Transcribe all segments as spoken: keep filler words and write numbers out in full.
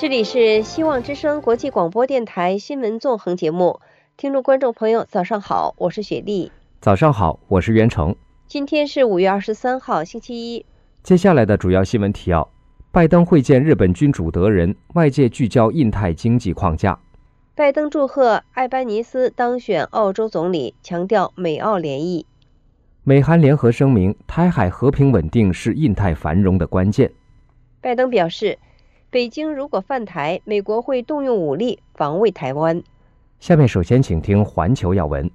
这里是希望之声国际广播电台新闻纵横节目，听众观众朋友早上好，我是雪莉。 早上好，我是袁成。 今天是五月二十三号星期一。 接下来的主要新闻提要：拜登会见日本君主德仁，外界聚焦印太经济框架。 拜登祝贺艾班尼斯当选澳洲总理，强调美澳联谊。 美韩联合声明，台海和平稳定是印太繁荣的关键。 拜登表示，北京如果犯台，美国会动用武力防卫台湾。 下面首先请听环球要闻。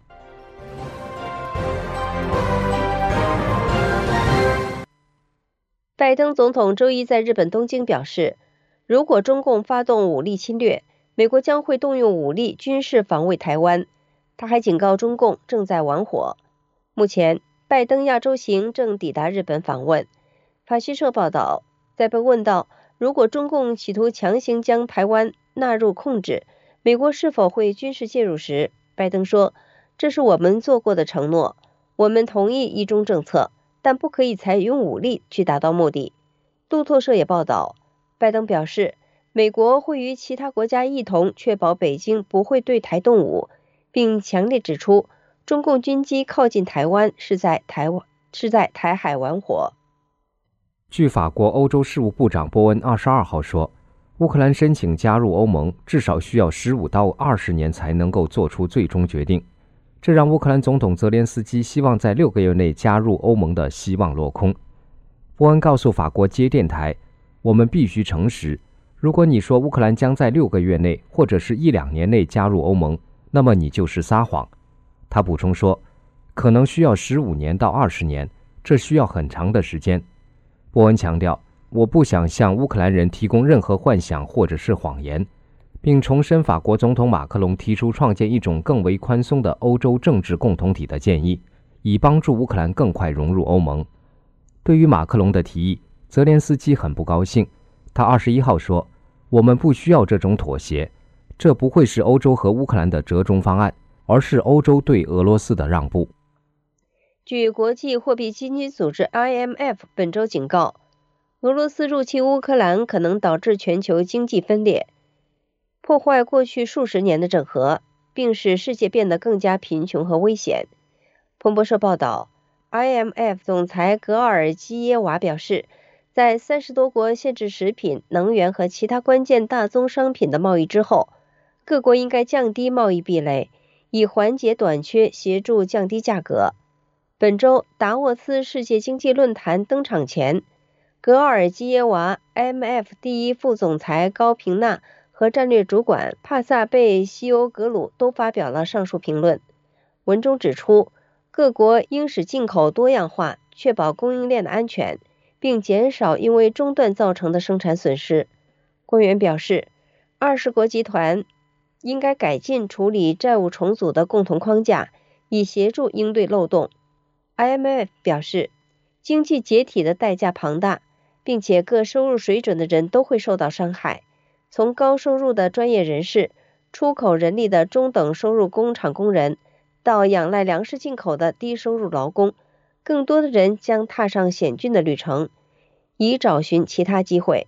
拜登总统周一在日本东京表示，如果中共发动武力侵略，美国将会动用武力军事防卫台湾。他还警告中共正在玩火。目前，拜登亚洲行正抵达日本访问。法新社报道，在被问到如果中共企图强行将台湾纳入控制，美国是否会军事介入时，拜登说，这是我们做过的承诺，我们同意一中政策，但不可以采用武力去达到目的。路透社也报道，拜登表示，美国会与其他国家一同确保北京不会对台动武，并强烈指出，中共军机靠近台湾是在台湾是在台海玩火。 据法国欧洲事务部长波恩二十二号说，乌克兰申请加入欧盟至少需要十五到二十年才能够做出最终决定，这让乌克兰总统泽连斯基希望在六个月内加入欧盟的希望落空。波恩告诉法国接电台，我们必须诚实，如果你说乌克兰将在六个月内或者是一两年内加入欧盟，那么你就是撒谎。他补充说，可能需要十五年到二十年，这需要很长的时间。波恩强调，我不想向乌克兰人提供任何幻想或者是谎言，并重申法国总统马克龙提出创建一种更为宽松的欧洲政治共同体的建议，以帮助乌克兰更快融入欧盟。对于马克龙的提议，泽连斯基很不高兴。他二十一号说，我们不需要这种妥协，这不会是欧洲和乌克兰的折中方案，而是欧洲对俄罗斯的让步。 据国际货币基金组织 I M F 本周警告，俄罗斯入侵乌克兰可能导致全球经济分裂，破坏过去数十年的整合，并使世界变得更加贫穷和危险。彭博社报道， I M F 总裁格尔基耶娃表示，在三十多国限制食品、能源和其他关键大宗商品的贸易之后，各国应该降低贸易壁垒，以缓解短缺，协助降低价格。本周达沃斯世界经济论坛登场前，格尔基耶娃、I M F 第一副总裁高平纳和战略主管帕萨贝西欧格鲁都发表了上述评论。文中指出，各国应使进口多样化，确保供应链的安全，并减少因为中断造成的生产损失。官员表示，二十国集团应该改进处理债务重组的共同框架，以协助应对漏洞。I M F 表示，经济解体的代价庞大，并且各收入水准的人都会受到伤害，从高收入的专业人士、出口人力的中等收入工厂工人，到仰赖粮食进口的低收入劳工，更多的人将踏上险峻的旅程，以找寻其他机会。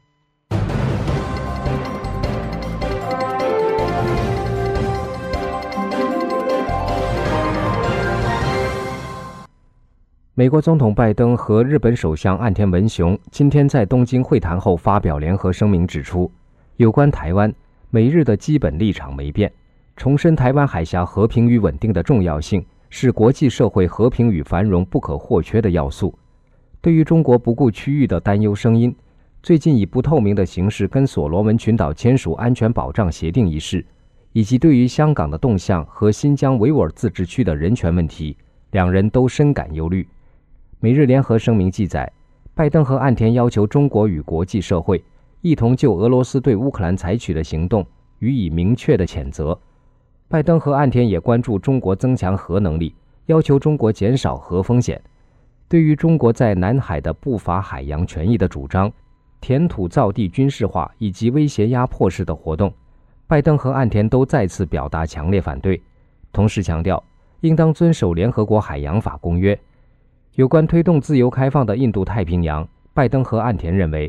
美国总统拜登和日本首相岸田文雄今天在东京会谈后发表联合声明，指出有关台湾，美日的基本立场没变，重申台湾海峡和平与稳定的重要性是国际社会和平与繁荣不可或缺的要素。对于中国不顾区域的担忧声音，最近以不透明的形式跟所罗门群岛签署安全保障协定一事，以及对于香港的动向和新疆维吾尔自治区的人权问题，两人都深感忧虑。美日联合声明记载，拜登和岸田要求中国与国际社会一同就俄罗斯对乌克兰采取的行动予以明确的谴责。拜登和岸田也关注中国增强核能力，要求中国减少核风险。对于中国在南海的不法海洋权益的主张、填土造地军事化以及威胁压迫式的活动，拜登和岸田都再次表达强烈反对，同时强调应当遵守联合国海洋法公约。有关推动自由开放的印度太平洋，拜登和岸田认为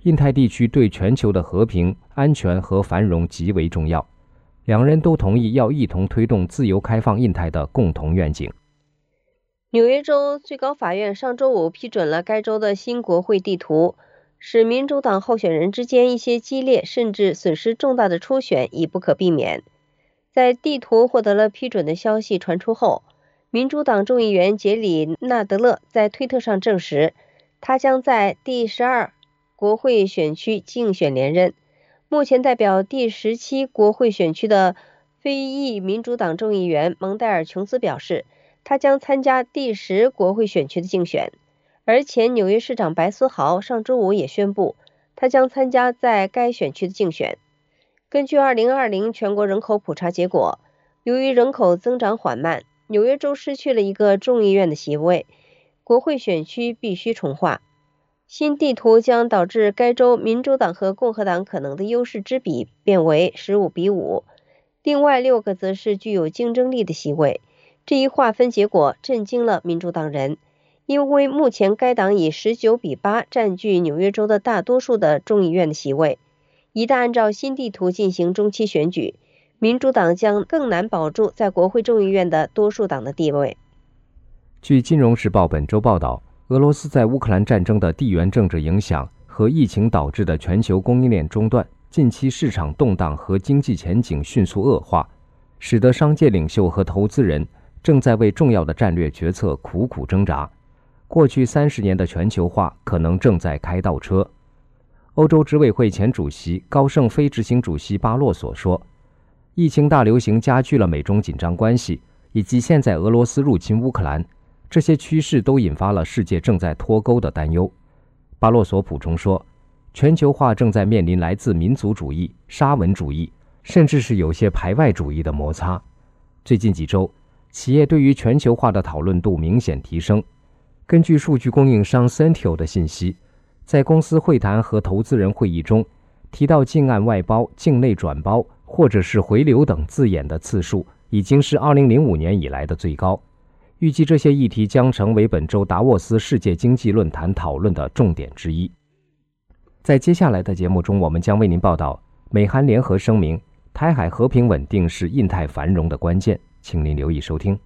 印太地区对全球的和平、安全和繁荣极为重要。两人都同意要一同推动自由开放印太的共同愿景。 纽约州最高法院上周五批准了该州的新国会地图，使民主党候选人之间一些激烈甚至损失重大的初选已不可避免。在地图获得了批准的消息传出后，民主党众议员杰里纳德勒在推特上证实，他将在第十二国会选区竞选连任。目前代表第十七国会选区的非裔民主党众议员蒙代尔·琼斯表示，他将参加第十国会选区的竞选。而前纽约市长白思豪上周五也宣布，他将参加在该选区的竞选。根据二零二零全国人口普查结果，由于人口增长缓慢，纽约州失去了一个众议院的席位，国会选区必须重划。新地图将导致该州民主党和共和党可能的优势之比变为十五比五，另外六个则是具有竞争力的席位。这一划分结果震惊了民主党人，因为目前该党以十九比八占据纽约州的大多数的众议院的席位。一旦按照新地图进行中期选举，民主党将更难保住在国会众议院的多数党的地位。 据《金融时报》本周报道，俄罗斯在乌克兰战争的地缘政治影响和疫情导致的全球供应链中断，近期市场动荡和经济前景迅速恶化，使得商界领袖和投资人正在为重要的战略决策苦苦挣扎。过去三十年的全球化可能正在开倒车。欧洲执委会前主席高盛非执行主席巴洛索说，疫情大流行加剧了美中紧张关系，以及现在俄罗斯入侵乌克兰，这些趋势都引发了世界正在脱钩的担忧。巴洛索补充说，全球化正在面临来自民族主义、沙文主义，甚至是有些排外主义的摩擦。最近几周，企业对于全球化的讨论度明显提升。根据数据供应商 Centio 的信息，在公司会谈和投资人会议中，提到境外外包、境内转包或者是回流等字眼的次数已经是二零零五年以来的最高。预计这些议题将成为本周达沃斯世界经济论坛讨论的重点之一。在接下来的节目中，我们将为您报道美韩联合声明，台海和平稳定是印太繁荣的关键，请您留意收听。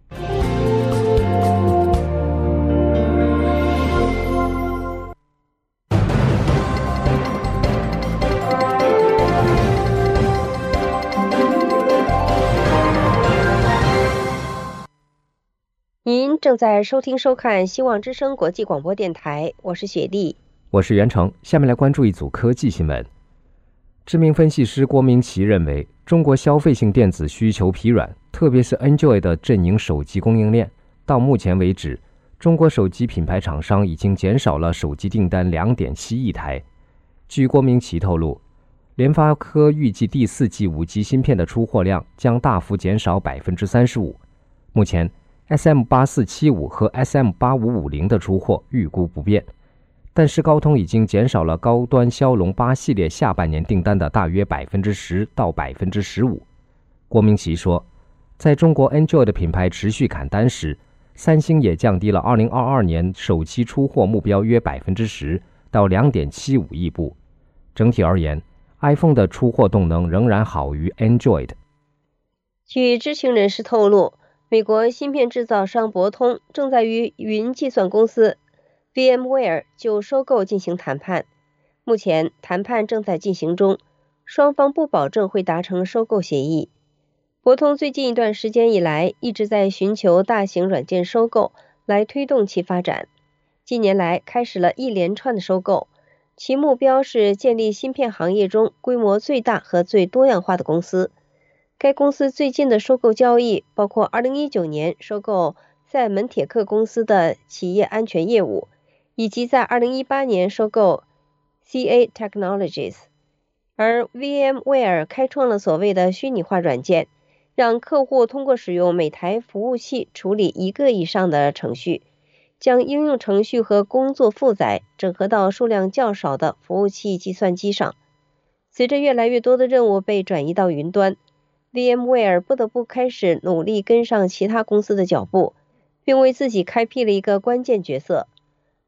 您正在收听收看希望之声国际广播电台，我是雪莉， 我是袁成。下面来关注一组科技新闻。知名分析师郭明奇认为，中国消费性电子需求疲软，特别是 Android 的阵营手机供应链。到目前为止，中国手机品牌厂商已经减少了手机订单 两点七亿台。据郭明奇透露，联发科预计第四季 五 G 芯片的出货量将大幅减少 百分之三十五。目前S M 八四七五 和 S M 八五五零 的出货预估不变，但是高通已经减少了高端骁龙八系列下半年订单的大约 百分之十 到 百分之十五。 郭明奇说，在中国 Android 品牌持续砍单时，三星也降低了二零二二年手机出货目标约 百分之十 到 两点七五亿部。整体而言， iPhone 的出货动能仍然好于 Android。 据知情人士透露，美国芯片制造商博通正在与云计算公司 VMware 就收购进行谈判。目前谈判正在进行中，双方不保证会达成收购协议。博通最近一段时间以来一直在寻求大型软件收购来推动其发展，近年来开始了一连串的收购，其目标是建立芯片行业中规模最大和最多样化的公司。该公司最近的收购交易包括二零一九年收购赛门铁克公司的企业安全业务，以及在二零一八年收购 C A Technologies。 而 VMware 开创了所谓的虚拟化软件，让客户通过使用每台服务器处理一个以上的程序，将应用程序和工作负载整合到数量较少的服务器计算机上。随着越来越多的任务被转移到云端，VMware 不得不开始努力跟上其他公司的脚步，并为自己开辟了一个关键角色。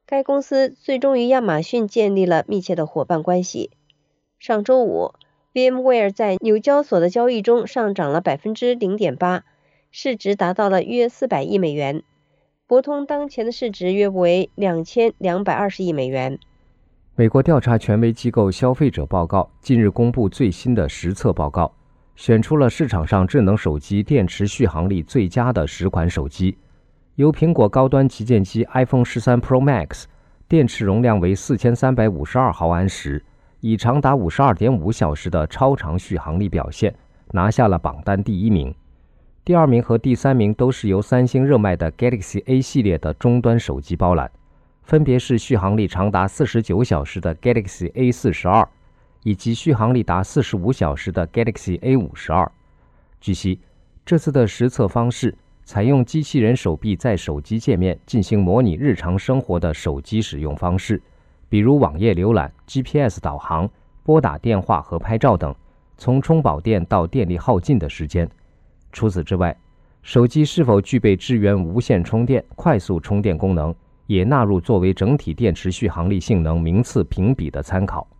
该公司最终与亚马逊建立了密切的伙伴关系。上周五 VMware 在纽交所的交易中上涨了 百分之零点八， 市值达到了约四百亿美元。博通当前的市值约为两千两百二十亿美元。 美国调查权威机构消费者报告近日公布最新的实测报告，选出了市场上智能手机电池续航力最佳的十款手机，由苹果高端旗舰机 iPhone 十三 Pro Max 电池容量为四千三百五十二毫安时，以长达 五十二点五小时的超长续航力表现拿下了榜单第一名。第二名和第三名都是由三星热卖的 Galaxy A 系列的终端手机包揽，分别是续航力长达四十九小时的 Galaxy A 四十二 以及续航力达四十五小时的 Galaxy A 五十二。据悉，这次的实测方式采用机器人手臂在手机界面进行模拟日常生活的手机使用方式，比如网页浏览、G P S 导航、拨打电话和拍照等，从充饱电到电力耗尽的时间。除此之外，手机是否具备支援无线充电、快速充电功能，也纳入作为整体电池续航力性能名次评比的参考。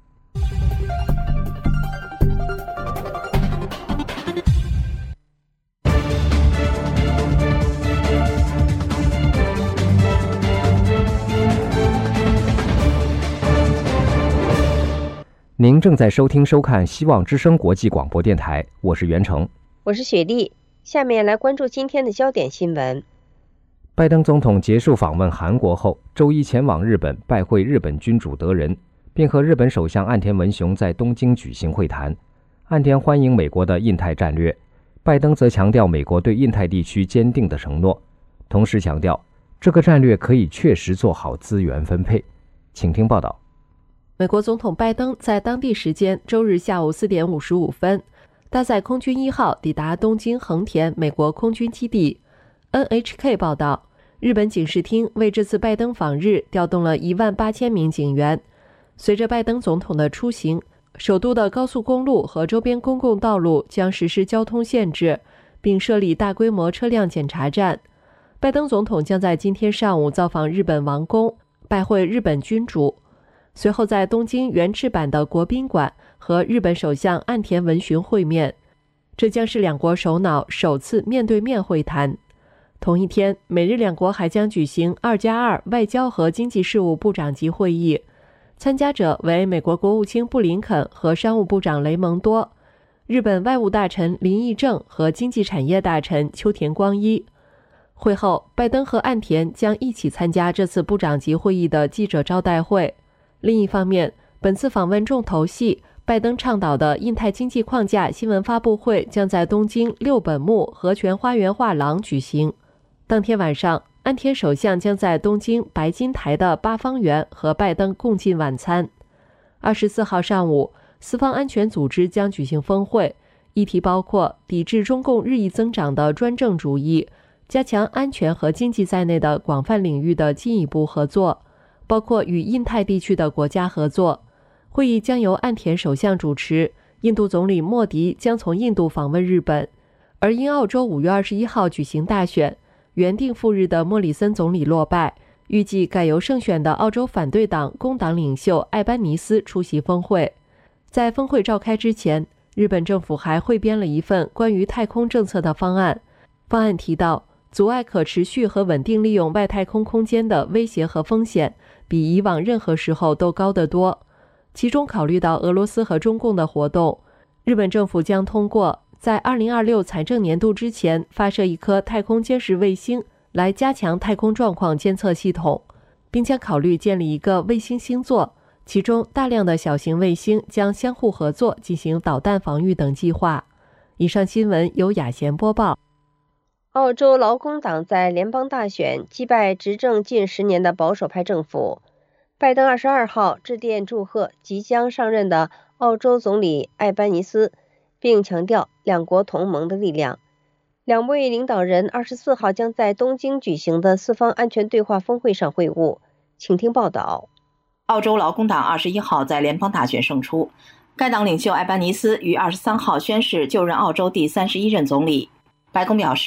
您正在收听收看希望之声国际广播电台，我是袁成， 我是雪莉。下面来关注今天的焦点新闻。 拜登总统结束访问韩国后，周一前往日本拜会日本君主德仁，并和日本首相岸田文雄在东京举行会谈。岸田欢迎美国的印太战略，拜登则强调美国对印太地区坚定的承诺，同时强调这个战略可以确实做好资源分配。请听报道。 美国总统拜登在当地时间周日下午四点五十五分搭载空军一号抵达东京横田美国空军基地。 N H K 报道，日本警视厅为这次拜登访日调动了一万八千名警员。随着拜登总统的出行，首都的高速公路和周边公共道路将实施交通限制，并设立大规模车辆检查站。拜登总统将在今天上午造访日本王宫，拜会日本君主，随后在东京原赤坂的国宾馆和日本首相岸田文雄会面，这将是两国首脑首次面对面会谈。同一天，美日两国还将举行二加二外交和经济事务部长级会议，参加者为美国国务卿布林肯和商务部长雷蒙多、日本外务大臣林义正和经济产业大臣秋田光一。会后，拜登和岸田将一起参加这次部长级会议的记者招待会。另一方面，本次访问重头戏拜登倡导的印太经济框架新闻发布会将在东京六本木和泉花园画廊举行。当天晚上，岸田首相将在东京白金台的八方园和拜登共进晚餐。二十四号上午，四方安全组织将举行峰会，议题包括抵制中共日益增长的专政主义，加强安全和经济在内的广泛领域的进一步合作，包括与印太地区的国家合作。会议将由岸田首相主持，印度总理莫迪将从印度访问日本。而因澳洲五月二十一号举行大选，原定赴日的莫里森总理落败，预计改由胜选的澳洲反对党工党领袖艾班尼斯出席峰会。在峰会召开之前，日本政府还汇编了一份关于太空政策的方案。方案提到，阻碍可持续和稳定利用外太空空间的威胁和风险比以往任何时候都高得多。其中考虑到俄罗斯和中共的活动，日本政府将通过在二零二六财政年度之前发射一颗太空监视卫星来加强太空状况监测系统，并将考虑建立一个卫星星座，其中大量的小型卫星将相互合作进行导弹防御等计划。以上新闻由雅贤播报。 澳洲劳工党在联邦大选击败执政近十年的保守派政府。拜登二十二号致电祝贺即将上任的澳洲总理艾班尼斯，并强调两国同盟的力量。两位领导人二十四号将在东京举行的四方安全对话峰会上会晤。请听报道。 澳洲劳工党二十一号在联邦大选胜出，该党领袖艾班尼斯于二十三号宣誓就任澳洲第三十一任总理。白宫表示，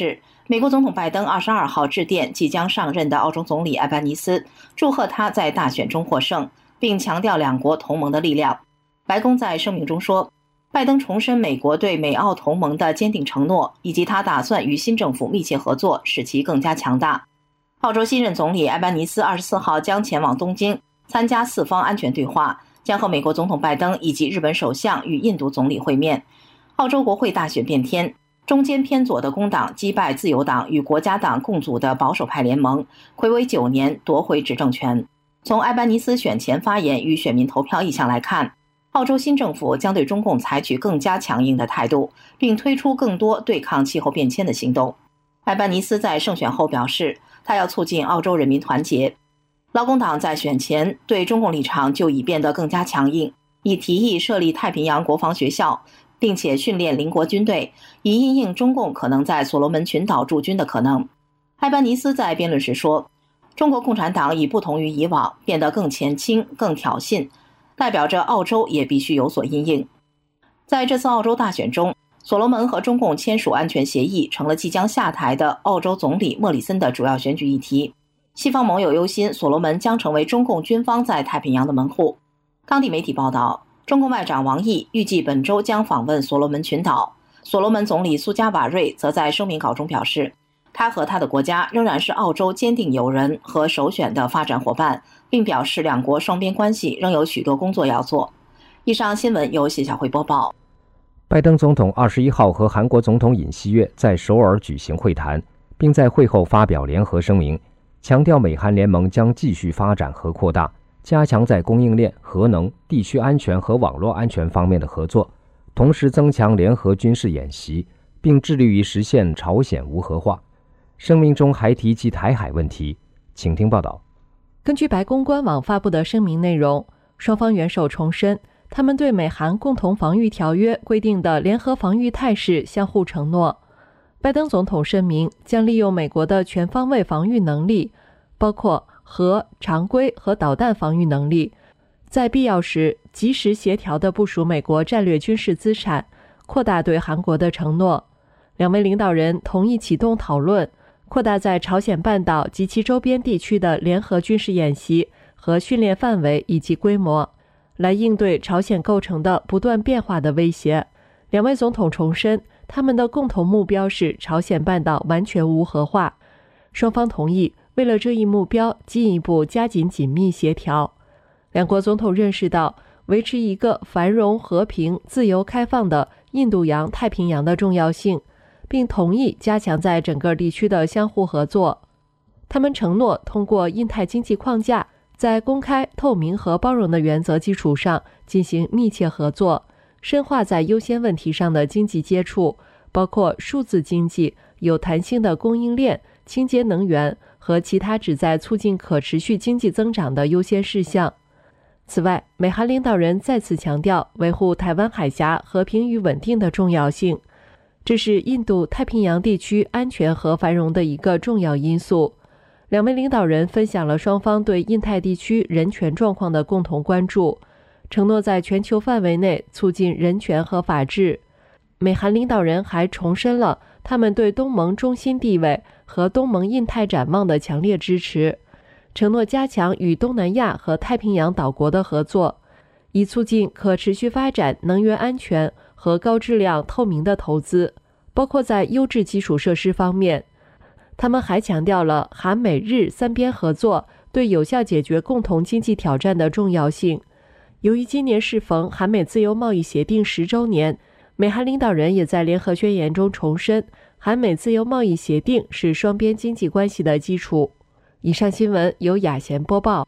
美国总统拜登二十二号致电即将上任的澳洲总理艾班尼斯，祝贺他在大选中获胜，并强调两国同盟的力量。白宫在声明中说，拜登重申美国对美澳同盟的坚定承诺，以及他打算与新政府密切合作，使其更加强大。澳洲新任总理艾班尼斯二十四号将前往东京参加四方安全对话，将和美国总统拜登以及日本首相与印度总理会面。澳洲国会大选变天，中间偏左的工党击败自由党与国家党共组的保守派联盟，睽违九年夺回执政权。从艾班尼斯选前发言与选民投票意向来看，澳洲新政府将对中共采取更加强硬的态度，并推出更多对抗气候变迁的行动。艾班尼斯在胜选后表示，他要促进澳洲人民团结。劳工党在选前对中共立场就已变得更加强硬，已提议设立太平洋国防学校，并且训练邻国军队，以因应中共可能在所罗门群岛驻军的可能。艾班尼斯在辩论时说，中国共产党已不同于以往，变得更前倾、更挑衅，代表着澳洲也必须有所因应。在这次澳洲大选中，所罗门和中共签署安全协议成了即将下台的澳洲总理莫里森的主要选举议题。西方盟友忧心所罗门将成为中共军方在太平洋的门户。当地媒体报道，中共外长王毅预计本周将访问所罗门群岛。所罗门总理苏加瓦瑞则在声明稿中表示，他和他的国家仍然是澳洲坚定友人和首选的发展伙伴，并表示两国双边关系仍有许多工作要做。以上新闻由谢小慧播报。 拜登总统二十一号和韩国总统尹锡悦在首尔举行会谈，并在会后发表联合声明，强调美韩联盟将继续发展和扩大，加强在供应链、核能、地区安全和网络安全方面的合作，同时增强联合军事演习，并致力于实现朝鲜无核化。声明中还提及台海问题，请听报道。 根据白宫官网发布的声明内容，双方元首重申他们对美韩共同防御条约规定的联合防御态势相互承诺。拜登总统声明将利用美国的全方位防御能力，包括核、常规和导弹防御能力，在必要时及时协调地部署美国战略军事资产，扩大对韩国的承诺。两位领导人同意启动讨论，扩大在朝鲜半岛及其周边地区的联合军事演习和训练范围以及规模，来应对朝鲜构成的不断变化的威胁。两位总统重申，他们的共同目标是朝鲜半岛完全无核化。双方同意为了这一目标进一步加紧紧密协调。两国总统认识到维持一个繁荣、和平、自由、开放的印度洋太平洋的重要性，并同意加强在整个地区的相互合作。他们承诺通过印太经济框架，在公开、透明和包容的原则基础上进行密切合作，深化在优先问题上的经济接触，包括数字经济、有弹性的供应链、清洁能源和其他旨在促进可持续经济增长的优先事项。此外，美韩领导人再次强调维护台湾海峡和平与稳定的重要性，这是印度太平洋地区安全和繁荣的一个重要因素。两位领导人分享了双方对印太地区人权状况的共同关注，承诺在全球范围内促进人权和法治。美韩领导人还重申了他们对东盟中心地位和东盟印太展望的强烈支持，承诺加强与东南亚和太平洋岛国的合作，以促进可持续发展、能源安全和高质量透明的投资，包括在优质基础设施方面。他们还强调了韩美日三边合作对有效解决共同经济挑战的重要性。由于今年适逢韩美自由贸易协定十周年，美韩领导人也在联合宣言中重申，韩美自由贸易协定是双边经济关系的基础。以上新闻由雅贤播报。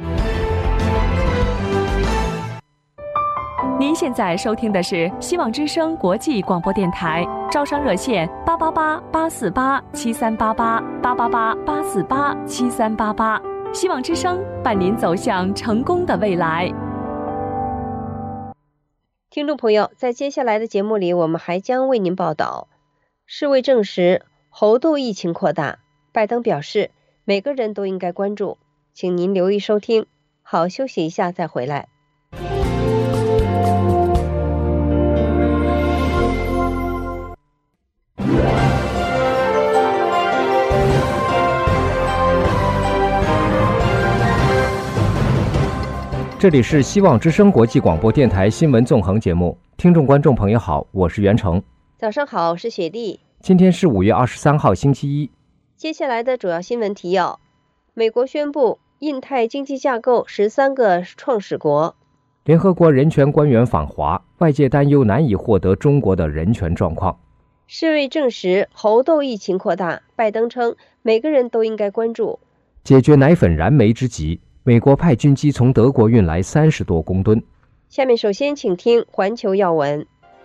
您现在收听的是希望之声国际广播电台，招商热线八八八八四八七三八八八八八八四八七三八八，希望之声伴您走向成功的未来。 听众朋友，在接下来的节目里，我们还将为您报道：世卫证实猴痘疫情扩大，拜登表示每个人都应该关注，请您留意收听。好，休息一下再回来。 这里是希望之声国际广播电台新闻纵横节目，听众观众朋友好，我是袁成。 早上好，我是雪莉。 今天是五月二十三号星期一。 接下来的主要新闻提要：美国宣布印太经济架构十三个创始国； 联合国人权官员访华，外界担忧难以获得中国的人权状况； 世卫证实猴痘疫情扩大，拜登称每个人都应该关注； 解决奶粉燃眉之急，美国派军机从德国运来三十多公吨。 下面首先请听环球要闻。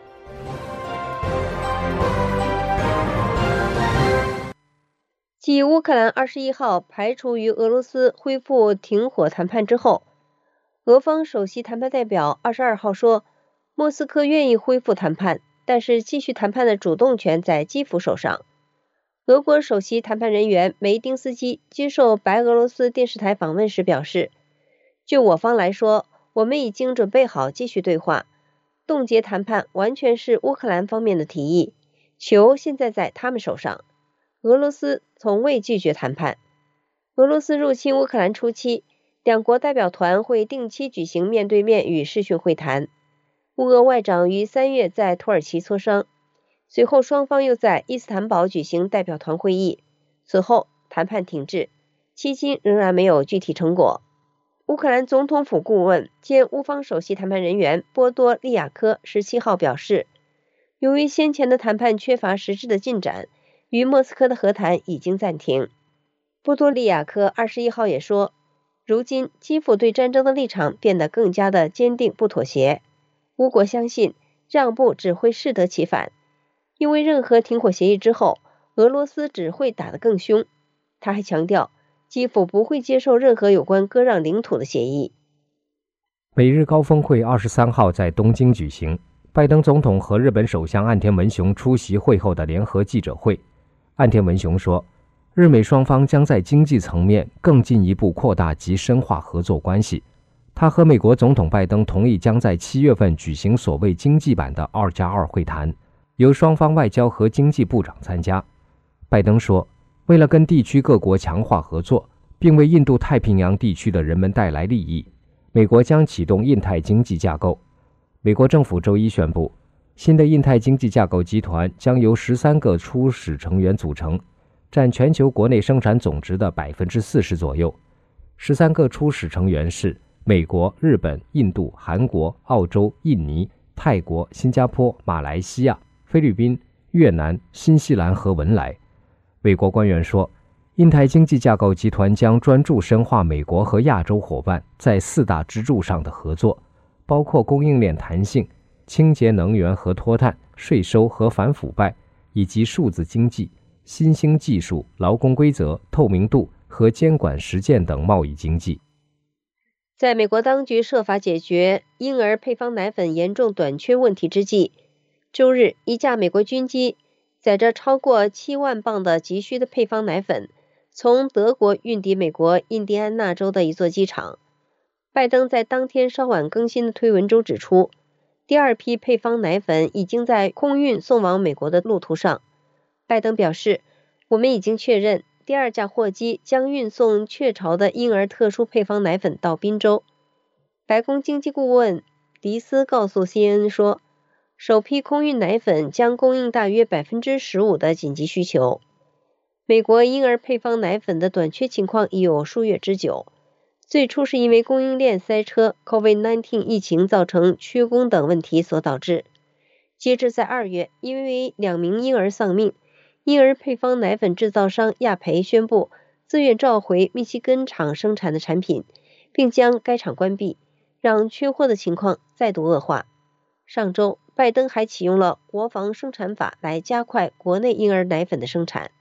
继乌克兰二十一号排除与俄罗斯恢复停火谈判之后，俄方首席谈判代表二十二号说，莫斯科愿意恢复谈判，但是继续谈判的主动权在基辅手上。俄国首席谈判人员梅丁斯基接受白俄罗斯电视台访问时表示，就我方来说，我们已经准备好继续对话，冻结谈判完全是乌克兰方面的提议，球现在在他们手上。俄罗斯从未拒绝谈判。俄罗斯入侵乌克兰初期，两国代表团会定期举行面对面与视讯会谈。乌俄外长于三月在土耳其磋商，随后双方又在伊斯坦堡举行代表团会议，此后谈判停滞，迄今仍然没有具体成果。乌克兰总统府顾问兼乌方首席谈判人员波多利亚科十七号表示，由于先前的谈判缺乏实质的进展，与莫斯科的和谈已经暂停。波多利亚科二十一号也说，如今基辅对战争的立场变得更加的坚定不妥协，乌国相信让步只会适得其反，因为任何停火协议之后，俄罗斯只会打得更凶。他还强调，基辅不会接受任何有关割让领土的协议。 美日高峰会二十三号在东京举行，拜登总统和日本首相岸田文雄出席会后的联合记者会。岸田文雄说，日美双方将在经济层面更进一步扩大及深化合作关系。他和美国总统拜登同意将在七月份举行所谓经济版的二加二会谈，由双方外交和经济部长参加。拜登说，为了跟地区各国强化合作，并为印度太平洋地区的人们带来利益，美国将启动印太经济架构。美国政府周一宣布，新的印太经济架构集团将由十三个初始成员组成，占全球国内生产总值的 百分之四十 左右。十三个初始成员是美国、日本、印度、韩国、澳洲、印尼、泰国、新加坡、马来西亚、菲律宾、越南、新西兰和文莱。美国官员说，印太经济架构集团将专注深化美国和亚洲伙伴在四大支柱上的合作，包括供应链弹性、清洁能源和脱碳、税收和反腐败，以及数字经济、新兴技术、劳工规则、透明度和监管实践等贸易经济。 在美国当局设法解决婴儿配方奶粉严重短缺问题之际，周日一架美国军机载着超过七万磅的急需的配方奶粉，从德国运抵美国印第安纳州的一座机场。拜登在当天稍晚更新的推文中指出，第二批配方奶粉已经在空运送往美国的路途上。拜登表示，我们已经确认第二架货机将运送雀巢的婴儿特殊配方奶粉到宾州。白宫经济顾问迪斯告诉 C N N 说，首批空运奶粉将供应大约 百分之十五 的紧急需求。美国婴儿配方奶粉的短缺情况已有数月之久，最初是因为供应链塞车、 COVID 十九 疫情造成缺工等问题所导致。截至在二月，因为两名婴儿丧命，婴儿配方奶粉制造商亚培宣布自愿召回密西根厂生产的产品，并将该厂关闭，让缺货的情况再度恶化。上周，拜登还启用了国防生产法来加快国内婴儿奶粉的生产。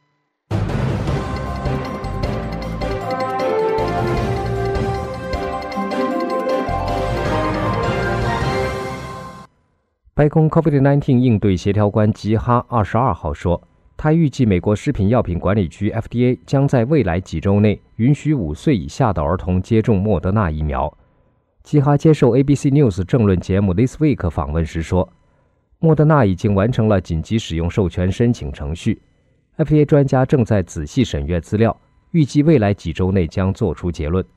白宫 COVID 十九 应对协调官吉哈二十二号说，他预计美国食品药品管理局 F D A 将在未来几周内允许五岁以下的儿童接种莫德纳疫苗。吉哈接受 A B C News 政论节目 This Week 访问时说，莫德纳已经完成了紧急使用授权申请程序， F D A 专家正在仔细审阅资料，预计未来几周内将做出结论。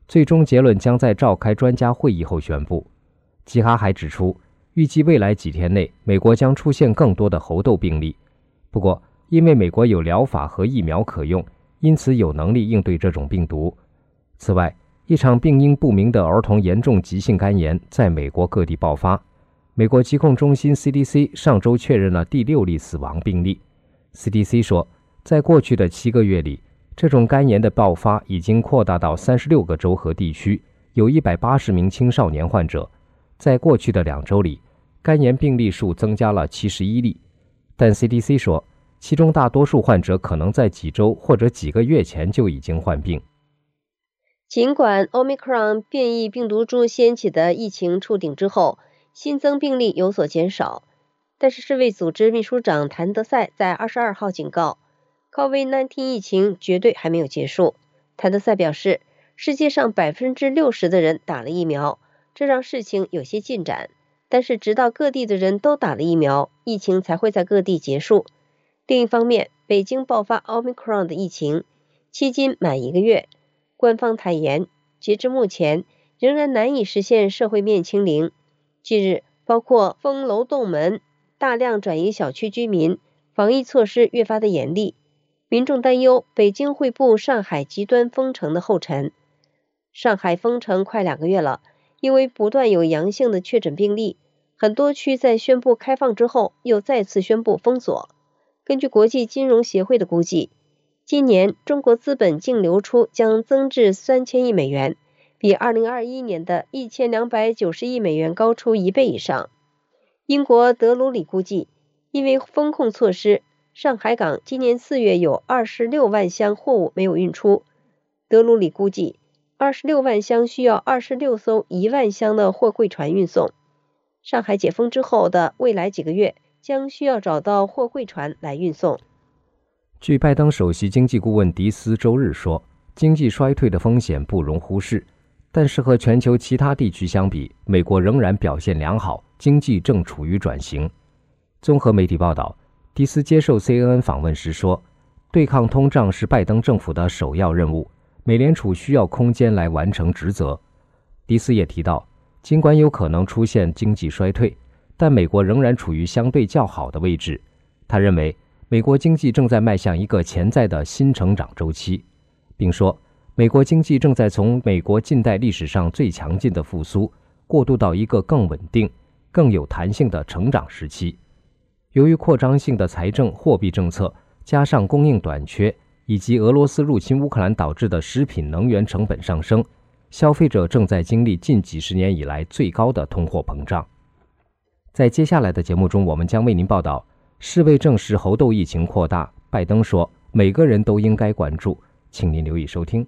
最终结论将在召开专家会议后宣布。吉哈还指出，预计未来几天内，美国将出现更多的猴痘病例。不过，因为美国有疗法和疫苗可用，因此有能力应对这种病毒。此外，一场病因不明的儿童严重急性肝炎在美国各地爆发。美国疾控中心 C D C 上周确认了第六例死亡病例。C D C 说，在过去的七个月里，这种肝炎的爆发已经扩大到三十六个州和地区，有一百八十名青少年患者。在过去的两周里，肝炎病例数增加了七十一例，但 C D C 说，其中大多数患者可能在几周或者几个月前就已经患病。 尽管 Omicron 变异病毒株掀起的疫情触顶之后，新增病例有所减少，但是世卫组织秘书长谭德赛在二十二号警告 ，COVID 十九 疫情绝对还没有结束。谭德赛表示，世界上 百分之六十 的人打了疫苗，这让事情有些进展，但是直到各地的人都打了疫苗，疫情才会在各地结束。另一方面，北京爆发 Omicron 的疫情，迄今满一个月，官方坦言，截至目前仍然难以实现社会面清零。近日，包括封楼洞门、大量转移小区居民，防疫措施越发的严厉。民众担忧北京会步上海极端封城的后尘。上海封城快两个月了，因为不断有阳性的确诊病例，很多区在宣布开放之后又再次宣布封锁。根据国际金融协会的估计，今年中国资本净流出将增至三千亿美元，比二零二一年的一千两百九十亿美元高出一倍以上。英国德鲁里估计，因为风控措施，上海港今年四月有二十六万箱货物没有运出。德鲁里估计，二十六万箱需要二十六艘一万箱的货柜船运送。上海解封之后的未来几个月，将需要找到货柜船来运送。 据拜登首席经济顾问迪斯周日说，经济衰退的风险不容忽视，但是和全球其他地区相比，美国仍然表现良好，经济正处于转型。综合媒体报道，迪斯接受 C N N 访问时说，对抗通胀是拜登政府的首要任务，美联储需要空间来完成职责。迪斯也提到，尽管有可能出现经济衰退，但美国仍然处于相对较好的位置。他认为，美国经济正在迈向一个潜在的新成长周期，并说，美国经济正在从美国近代历史上最强劲的复苏，过渡到一个更稳定、更有弹性的成长时期。由于扩张性的财政货币政策，加上供应短缺，以及俄罗斯入侵乌克兰导致的食品能源成本上升，消费者正在经历近几十年以来最高的通货膨胀。在接下来的节目中，我们将为您报道，世卫证实猴痘疫情扩大，拜登说每个人都应该关注，请您留意收听。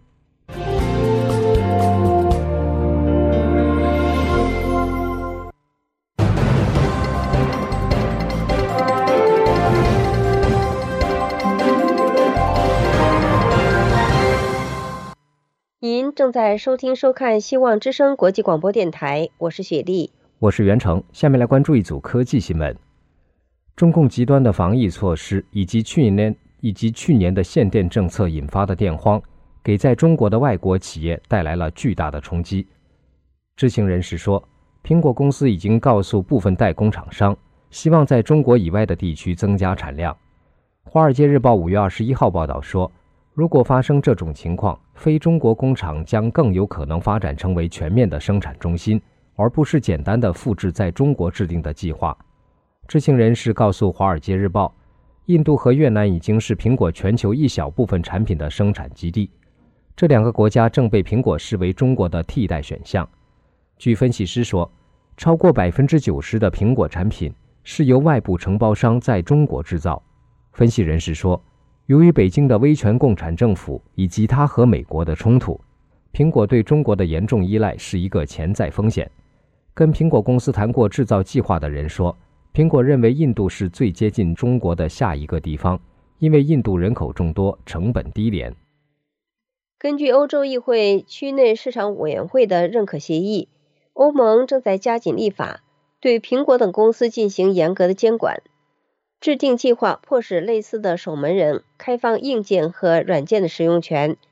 您正在收听收看希望之声国际广播电台，我是雪莉， 我是袁成。下面来关注一组科技新闻。中共极端的防疫措施以及去年以及去年的限电政策引发的电荒，给在中国的外国企业带来了巨大的冲击。知情人士说，苹果公司已经告诉部分代工厂商，希望在中国以外的地区增加产量。华尔街日报五月二十一号报道说，如果发生这种情况，非中国工厂将更有可能发展成为全面的生产中心，而不是简单的复制在中国制定的计划。知情人士告诉《华尔街日报》，印度和越南已经是苹果全球一小部分产品的生产基地，这两个国家正被苹果视为中国的替代选项。据分析师说，超过 百分之九十 的苹果产品是由外部承包商在中国制造。分析人士说，由于北京的威权共产政府以及它和美国的冲突，苹果对中国的严重依赖是一个潜在风险。跟苹果公司谈过制造计划的人说，苹果认为印度是最接近中国的下一个地方，因为印度人口众多，成本低廉。 根据欧洲议会区内市场委员会的认可协议，欧盟正在加紧立法，对苹果等公司进行严格的监管。制定计划迫使类似的守门人开放硬件和软件的使用权，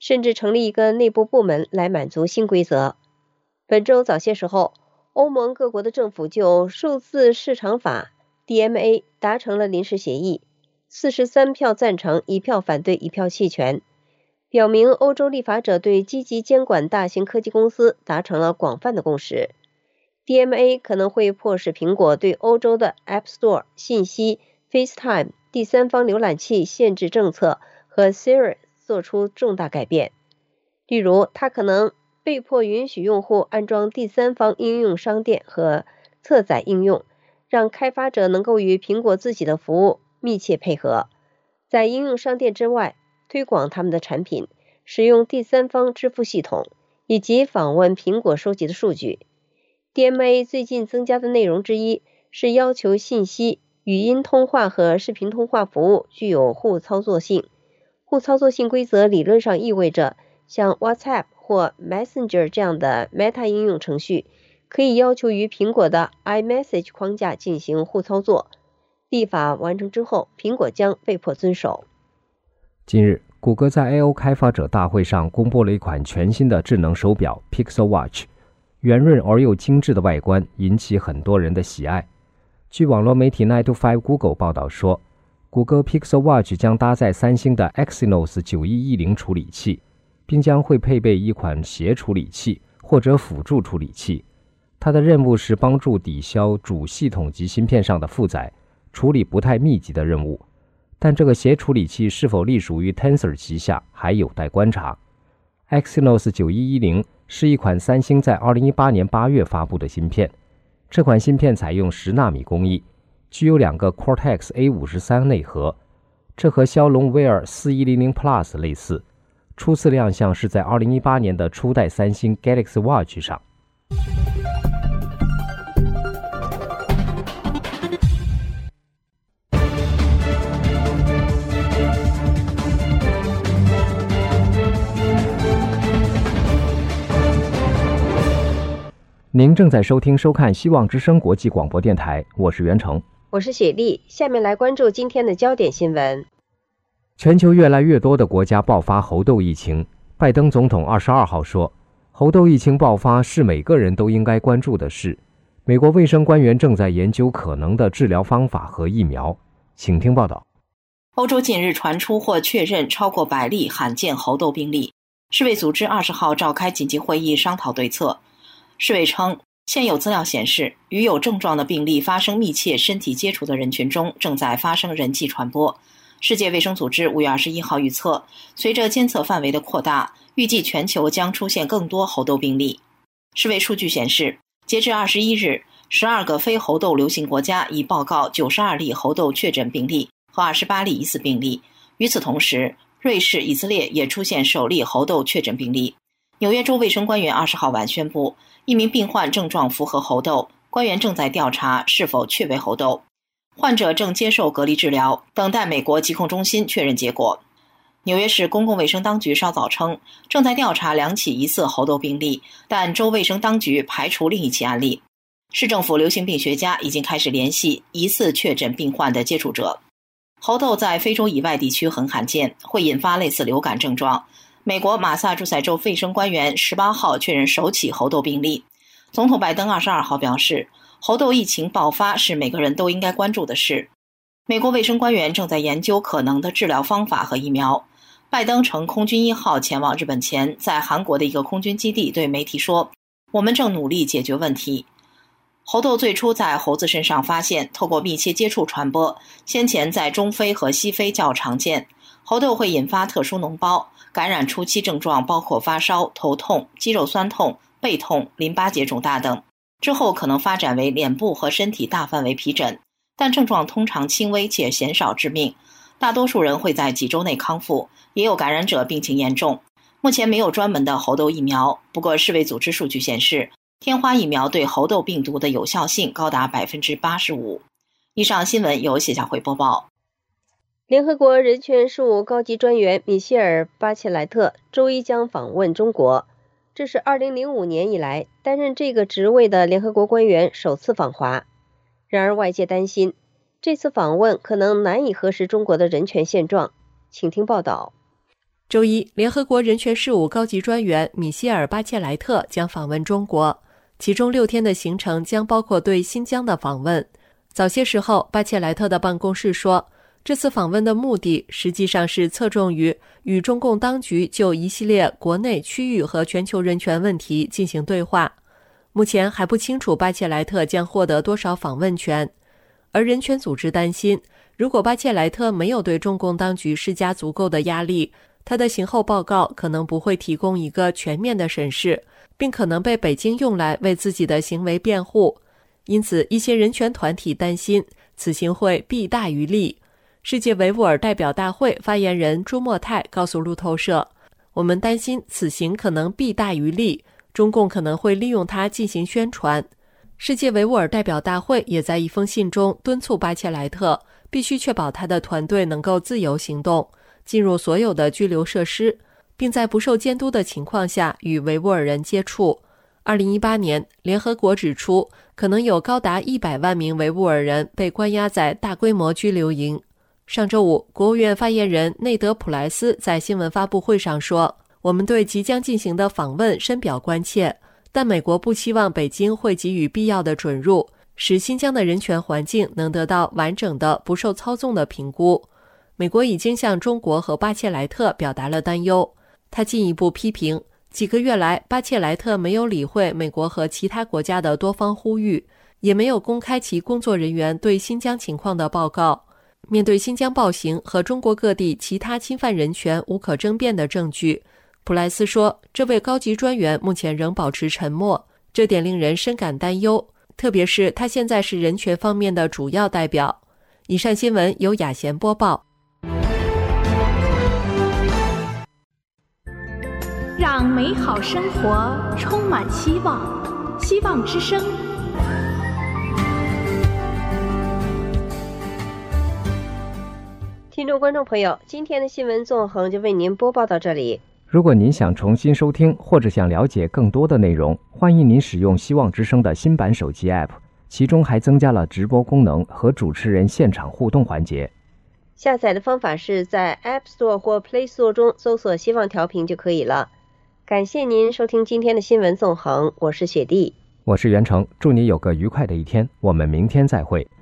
甚至成立一个内部部门来满足新规则。本周早些时候，欧盟各国的政府就数字市场法 D M A 达成了临时协议，四十三票赞成，一票反对，一票弃权，表明欧洲立法者对积极监管大型科技公司达成了广泛的共识。D M A 可能会迫使苹果对欧洲的 App Store、信息、FaceTime、第三方浏览器限制政策和 Siri 做出重大改变。例如，它可能被迫允许用户安装第三方应用商店和侧载应用，让开发者能够与苹果自己的服务密切配合，在应用商店之外推广他们的产品，使用第三方支付系统，以及访问苹果收集的数据。D M A 最近增加的内容之一是要求信息、语音通话和视频通话服务具有互操作性。互操作性规则理论上意味着，像 WhatsApp 或 Messenger 这样的 Meta 应用程序可以要求与苹果的 iMessage 框架进行互操作。立法完成之后，苹果将被迫遵守。 近日，谷歌在 I O 开发者大会上公布了一款全新的智能手表 Pixel Watch， 圆润而又精致的外观引起很多人的喜爱。据网络媒体 nine to five Google 报道说，谷歌 Pixel Watch 将搭载三星的 Exynos 九一一零处理器，并将会配备一款协处理器或者辅助处理器。它的任务是帮助抵消主系统及芯片上的负载，处理不太密集的任务。但这个协处理器是否隶属于 Tensor 旗下还有待观察。Exynos 九一一零是一款三星在二零一八年八月发布的芯片，这款芯片采用十纳米工艺，具有两个 Cortex A 五十三 内核，这和骁龙 Wear 四一零零 Plus 类似。初次亮相是在二零一八年的初代三星 Galaxy Watch 上。您正在收听收看希望之声国际广播电台，我是袁成， 我是雪莉。下面来关注今天的焦点新闻。 全球越来越多的国家爆发猴痘疫情，拜登总统二十二号说，猴痘疫情爆发是每个人都应该关注的事。美国卫生官员正在研究可能的治疗方法和疫苗。请听报道。 欧洲近日传出或确认超过百例罕见猴痘病例，世卫组织二十号召开紧急会议商讨对策。世卫称，现有资料显示，与有症状的病例发生密切身体接触的人群中正在发生人际传播。世界卫生组织五月二十一号预测，随着监测范围的扩大，预计全球将出现更多猴痘病例。世卫数据显示，截至二十一日，十二个非猴痘流行国家已报告九十二例猴痘确诊病例和二十八例疑似病例。与此同时，瑞士、以色列也出现首例猴痘确诊病例。纽约州卫生官员二十号晚宣布，一名病患症状符合猴痘，官员正在调查是否确为猴痘。患者正接受隔离治疗，等待美国疾控中心确认结果。纽约市公共卫生当局稍早称，正在调查两起疑似猴痘病例，但州卫生当局排除另一起案例。市政府流行病学家已经开始联系疑似确诊病患的接触者。猴痘在非洲以外地区很罕见，会引发类似流感症状。美国马萨诸塞州卫生官员十八号确认首起猴痘病例。总统拜登二十二号表示，猴痘疫情爆发是每个人都应该关注的事。美国卫生官员正在研究可能的治疗方法和疫苗。拜登乘空军一号前往日本前，在韩国的一个空军基地对媒体说，我们正努力解决问题。猴痘最初在猴子身上发现，透过密切接触传播，先前在中非和西非较常见。猴痘会引发特殊脓包，感染初期症状包括发烧、头痛、肌肉酸痛、背痛、淋巴结肿大等，之后可能发展为脸部和身体大范围皮疹，但症状通常轻微且鲜少致命，大多数人会在几周内康复，也有感染者病情严重。目前没有专门的猴痘疫苗，不过世卫组织数据显示，天花疫苗对猴痘病毒的有效性高达 百分之八十五。 以上新闻由谢佳慧播报。 联合国人权事务高级专员米歇尔·巴切莱特周一将访问中国，这是二零零五年以来担任这个职位的联合国官员首次访华。然而外界担心，这次访问可能难以核实中国的人权现状。请听报道。 周一，联合国人权事务高级专员米歇尔·巴切莱特将访问中国，其中六天的行程将包括对新疆的访问。早些时候，巴切莱特的办公室说，这次访问的目的实际上是侧重于与中共当局就一系列国内、区域和全球人权问题进行对话。目前还不清楚巴切莱特将获得多少访问权，而人权组织担心，如果巴切莱特没有对中共当局施加足够的压力，他的刑后报告可能不会提供一个全面的审视，并可能被北京用来为自己的行为辩护。因此，一些人权团体担心此行会弊大于利。世界维吾尔代表大会发言人朱莫泰告诉路透社，我们担心此行可能弊大于利，中共可能会利用它进行宣传。世界维吾尔代表大会也在一封信中敦促巴切莱特必须确保他的团队能够自由行动，进入所有的拘留设施，并在不受监督的情况下与维吾尔人接触。二零一八年，联合国指出，可能有高达一百万名维吾尔人被关押在大规模拘留营。上周五，国务院发言人内德·普莱斯在新闻发布会上说，我们对即将进行的访问深表关切，但美国不期望北京会给予必要的准入，使新疆的人权环境能得到完整的、不受操纵的评估。美国已经向中国和巴切莱特表达了担忧。他进一步批评，几个月来巴切莱特没有理会美国和其他国家的多方呼吁，也没有公开其工作人员对新疆情况的报告。面对新疆暴行和中国各地其他侵犯人权无可争辩的证据，普莱斯说，这位高级专员目前仍保持沉默，这点令人深感担忧，特别是他现在是人权方面的主要代表。以上新闻由雅贤播报。 让美好生活充满希望，希望之声。 听众观众朋友，今天的新闻纵横就为您播报到这里。 如果您想重新收听或者想了解更多的内容，欢迎您使用希望之声的新版手机 App， 其中还增加了直播功能和主持人现场互动环节。 下载的方法是在 App Store 或 Play Store 中搜索希望调频就可以了。感谢您收听今天的新闻纵横，我是雪莉， 我是袁成，祝你有个愉快的一天，我们明天再会。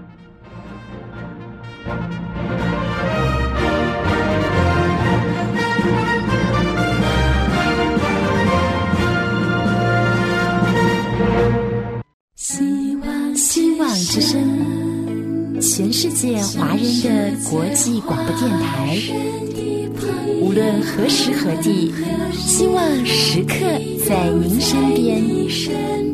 希望希望之声，全世界华人的国际广播电台，无论何时何地，希望时刻在您身边。